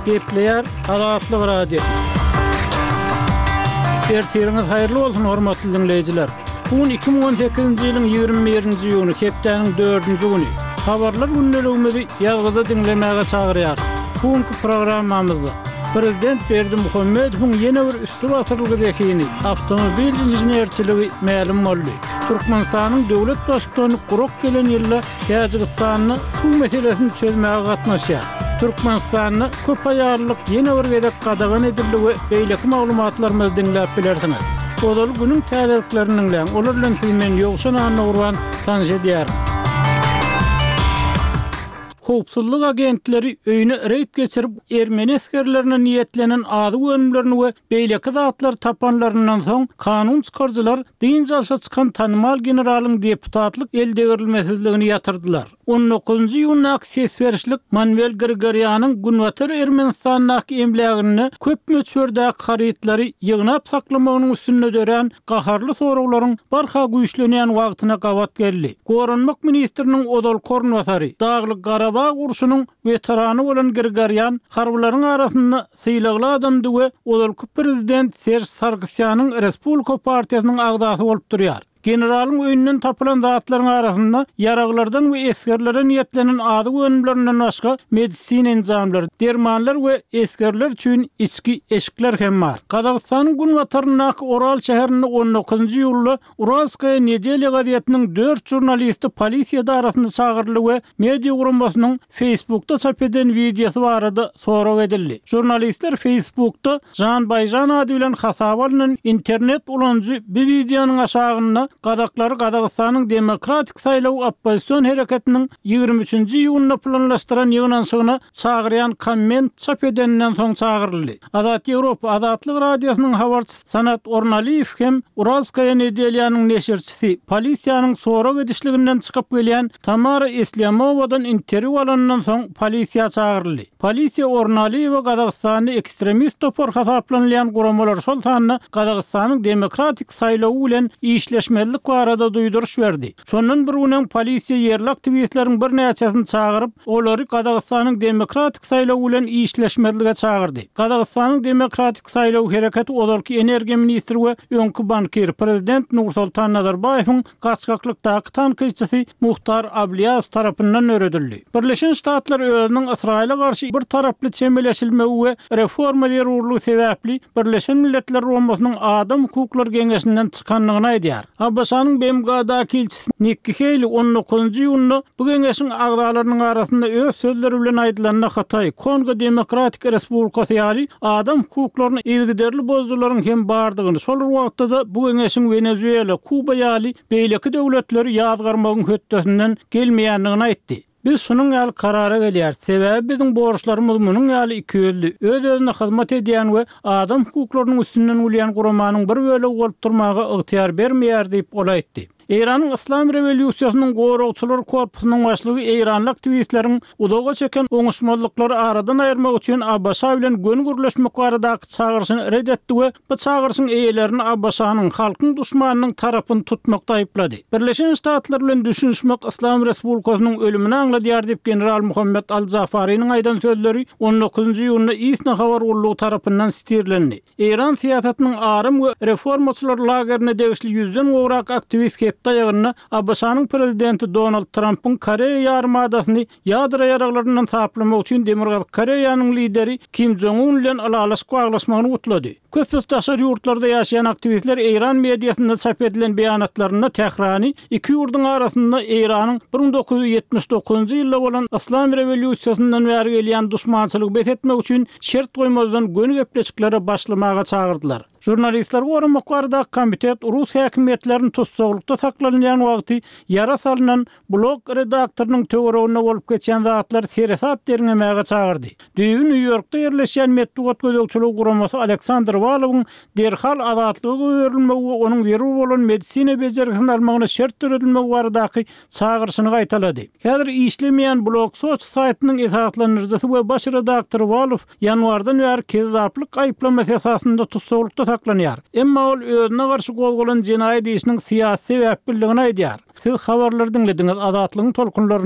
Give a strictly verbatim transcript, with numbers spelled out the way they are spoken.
Gepleyer Azatlyk Radio. Ertiriniz hayırlı olsun hormatly dinleyijiler. Bugün iki bin on sekizinji ýylyň ýygrimi birinji ýyly hepdeniň dördünji güni. Habarlar günneligimizi ýalgyza dinlemäge çagyrýar. Bugünkü programmamyzda Prezident Berdimuhammedowyň ýene bir üstün atyrlygy dekini, awtomobil inženerçiligi ma'lum boldy. Türkmenistanyň döwlet başçylygyny guruk gelen ýylda Täjikistanyň bu meselesini çözmäge gatnaşýar. Türkmenistanyň köp aýarlyk ýene bir gedek gadagan ediligi beýleki maglumatlarymyzy dinläp bilerdiňiz. Odal günüň täzeliklerini bilen olar bilen filmen ýokşan anawran tanış edýär. Howpsuzlyk agentleri öýüne reýd geçirip Ermeni askerlerine niýetlenen ady önümlerini we beýleki zatlar tapanlaryndan soň kanun çykarjylar diň jalşa çykan tanymal generalyň deputatlyk eldegirilmesizligini ýatyrdylar. on dokuzunji ýylyň sesberişlik Manuel Grigoryan'ın Günwatar Ermenistanyň emlegini köp möçberdäki harytlary ýygnap saklamagynyň üstünde dören gaharly soraglaryň barha güýçlenýän wagtyna gawat geldi. Goranmak ministriniň Odal Kornwatary Daglyk Garabag urşunyň veterany bolan Grigoryan harbylaryň arasynda syýlagly adamdy we Odalky prezident Serj Sargsýanyň Respublika partiýasynyň agdasy bolup durýar. Generalyň öýünden tapylan zatlaryň arasynda yaraglardan we eskerlere niýetlenen ady önümlerinden başga medisina enjamlary, dermanlar we eskerler üçin içki eşikler hem bar. Kazakstanyň Günwataryň Oral şäherinde on dokuzunji ýylda Uralskaya Nedelya gazetiniň dört jurnalisti polisiýa darasynda çagyrly we media guramasynyň Facebookda çap eden videosy barada sorag edildi. Jurnalistler Facebookda Jan Bayjan ady bilen hasap alynan internet ulanjy bir videonyň aşagynda Gadaklary Kazakstanyň Demokratik Saýlaw Oppozisiýon hereketiniň ýygrimi üçinji ýylyna planlaşdyran ýygnanşygyna çagyrýan komment çap edenden soň çagyryldy. Azat Ýewropa Azatlyk radiosynyň habarçysy Sanat Ornaliýew hem Uralskaya Nedelyanyň neşirçisi polisiýanyň sorag edişliginden çykyp gelýän Tamara Eslyamowadan interwýu alandan soň polisiýa çagyryldy. Polisiýa Ornaliýew Kazakstany ekstremist topar hasaplanýan guramalar şol sanyny Kazakstanyň Demokratik Saýlawy bilen işleşme arada duyduruş berdi. Şondan bir günden polisiýa ýerli aktivistleriň bir näçesini çagyryp, olary Kazakstanyň Demokratik Saýlawy bilen işleşmelige çagyrdy. Kazakstanyň Demokratik Saýlaw hereketi olarky energiýa ministri we öňkü bankier prezident Nursultan Nazarbayewiň gaçgaklykdaky tanqidçisi Muhtar Ablyaz tarapyndan öredildi. Birleşen Ştatlar özüniň Israýla garşy bir taraply çemeleşilmegi we reforma zerurlygy sebäpli Birleşen Milletler Romasynyň Adam Hukuklary Geňeşinden çykanlygyny aýdýar. Abbasanyň B M G'däki elçisi Nikki Haley on dokuzunji ýylda bu geňeşiň agdalarynyň arasynda öz sözleri bilen aýdylan Hatay Kongo Demokratik Respublikasy ýaly adam hukuklaryny ilgiderli bozdurlaryň hem bardygyny şol wagtda bu geňeşiň Venezuela, Kuba ýaly beýleki döwletleri ýazgarmagyň hötdesinden gelmeýändigini aýtdy. Biz şunun ýaly karara gelýär. Sebäbi biziň borçlarymyz munyň ýaly iki ýönlü. Öz-özüne hyzmat edýän we adam hukuklarynyň üstünden ulýan guramanyň bir bölegi bolup durmagy ygtyýar bermeýär diýip olaýtdy. Iranyň Islam Rewolýusiýasynyň goragçylar korpusynyň başlygy Iranly aktivistleriň udaga çeken oňuşmalyklary aradan aýyrmak üçin Abbasa bilen gön gürleşmek baradaky çagyrşyny reddetdi we bu çagyrşyň eýelerini Abbasanyň halkyň duşmanynyň tarapyny tutmakda aýplady. Birleşen Ştatlar bilen düşünşmek Islam Respublikasynyň ölümini aňladýar diýip general Muhammed Al-Zafarynyň aýdan sözleri on dokuzunji ýylda İsna habar urlugy tarapyndan stirlendi. Iran siýasatynyň arym we reformaçylar lagerine degişli ýüzden gowrak aktivist daýagyny Abbasanyň prezidenti Donald Trump'yň Koreýa ýarymadasyny ýadra ýaraglaryndan taplamak üçin Demirgaz Koreýanyň lideri Kim Jong-un bilen alalaşyk baglaşmagyny gutlady. Köp taşar ýurtlarda ýaşaýan aktivistler Iran mediasynda çap edilen beýanatlaryna tährani iki ýurduň arasynda Iranyň bir bin dokuz ýüz ýetmiş dokuzunji ýylda bolan Islam Rewolýusiýasyndan bäri gelýän duşmançylygy bethetmek üçin şert goýmazdan gönü gepleşiklere başlamaga çagyrdylar. Jurnalistler goramak barada komitet Rus häkimetlerini tutsaglykda saklanýan wagty ýara salynan blog redaktorynyň töweregine bolup geçen zatlar serhesap derňemäge çagyrdy. Düýün New Yorkda ýerleşen medeniýet gözegçiligi guramasy Aleksandr Valowyň derhal azatlygy öwrülmegi we onuň zerur bolan medisina bejerikini almagyna şert töredilmegi baradaky çagyrşyny gaýtalady. Häzir işlemeýän blog soç saýtynyň esaslanyrjysy we baş redaktory Valow ýanwardan bäri kezaplyk aýplamasy esasynda tutsaglykda saklanýar. Emma ol özüne garşy gozgolan jenaýat işiniň syýasy sebäpligini aýdýar. Siz habarlary dinlediňiz, Azatlygyň tolkunlaryny